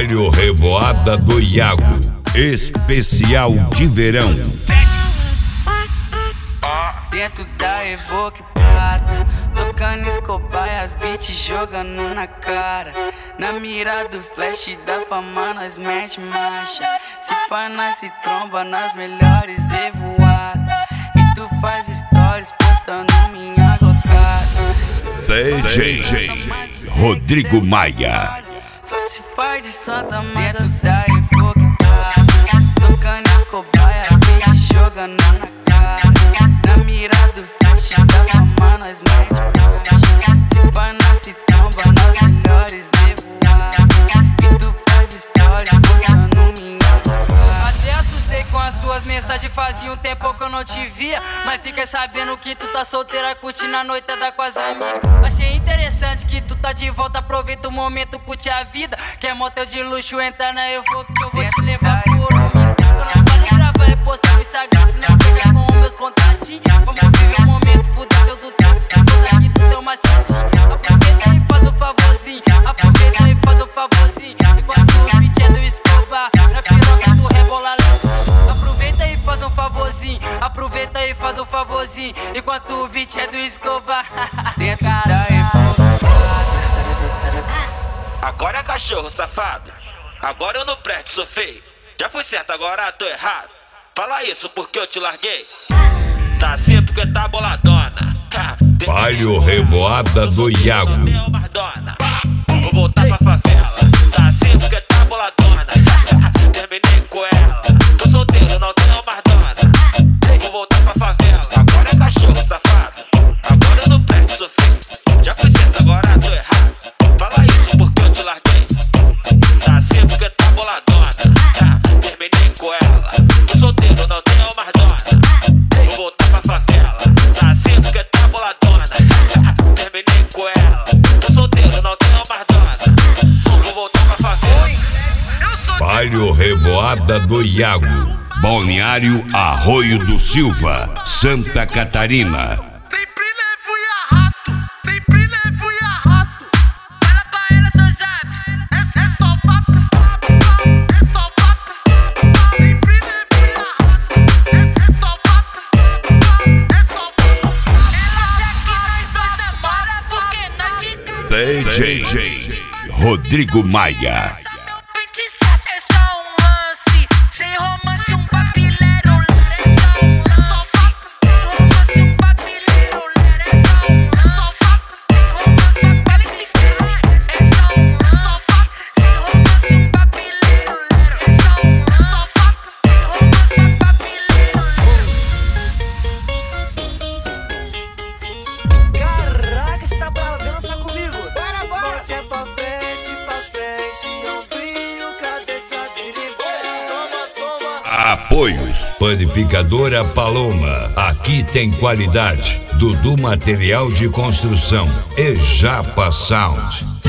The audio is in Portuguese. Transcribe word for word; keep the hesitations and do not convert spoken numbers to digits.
Baile Revoada do Iago, especial de verão. Dentro da Evoque Prata, tocando Escobar e as beats jogando na cara. Na mira do flash da fama nós mete marcha. Se pá nós se tromba nas melhores evoadas. E tu faz stories postando minha gocada. D J Rodrigo Maia. Só se faz de santa, mas dentro da Evoque Prata, tocando Escobar e as beats jogando na cara. Na mira do flash da fama nós mete marcha. Se pá nós se tromba nas melhores evoadas. E tu faz stories postando minha gocada. Até assustei com as suas mensagens, fazia um tempo que eu não te via. Mas fiquei sabendo que tu tá solteira, curtindo a noitada com as amigas. Achei interessante que tu tá de volta, aproveita o momento, curte a vida. Quer motel de luxo, entra na Evoque que eu vou te levar por um minuto. Só não vale gravar e postar no Instagram, senão pega com meus contatinhos. Vamos viver o momento, fuder teu do tempo, se toda aqui tu tem uma santinha. Aproveita e faz um favorzinho, aproveita e faz um favorzinho. Enquanto o beat é do Escobar, na piroca tu rebola lá. Aproveita e faz um favorzinho, aproveita e faz um favorzinho. Enquanto o beat é do Escobar. Dentro da Evoque Prata. Agora é cachorro, safado. Agora eu não presto, sou feio. Já fui certo, agora tô errado. Fala isso porque eu te larguei. Tá assim porque tá boladona. Baile Revoada do Iago. Vou voltar pra favela. Tá assim porque tá boladona. Terminei com ela. Tô solteiro, não tenho mais dona. Vou voltar pra favela. Agora é cachorro, safado. Agora eu não presto, sou feio. Já fui certo, agora tô errado. Fala isso porque eu te larguei. Tá assim porque tá boladona. Terminei com ela. Tô solteiro, não tenho mais dona. Vou voltar pra favela. Tá assim porque tá boladona. Terminei com ela. Tô solteiro, não tenho mais dona. Vou voltar pra favela. Baile Revoada do Iago, Balneário Arroio do Silva, Santa Catarina. Sempre levo e arrasto, sempre levo e arrasto. Fala pra ela, seu sabe. É, é só papo, é só papo. Sempre levo e arrasto. É, é só papo, é só papo. Ela quer que nós dois namora porque nós te D J Rodrigo Maia. Meu pente é só um lance, sem romance, um papileiro, é só um lance. Sem romance, um papileiro, é só um lance. Sem romance, a pele entristece, é só um lance. Sem romance, um papileiro, é só um lance. Sem romance, a papileiro. Caraca, você tá brava, vem dançar comigo. Bora, bora. Você é pra frente, pra frente, ombrinho, cabeça, viribeira. Toma, toma. Apoios Panificadora Paloma. Aqui tem qualidade. Dudu Material de Construção e Japa Sound.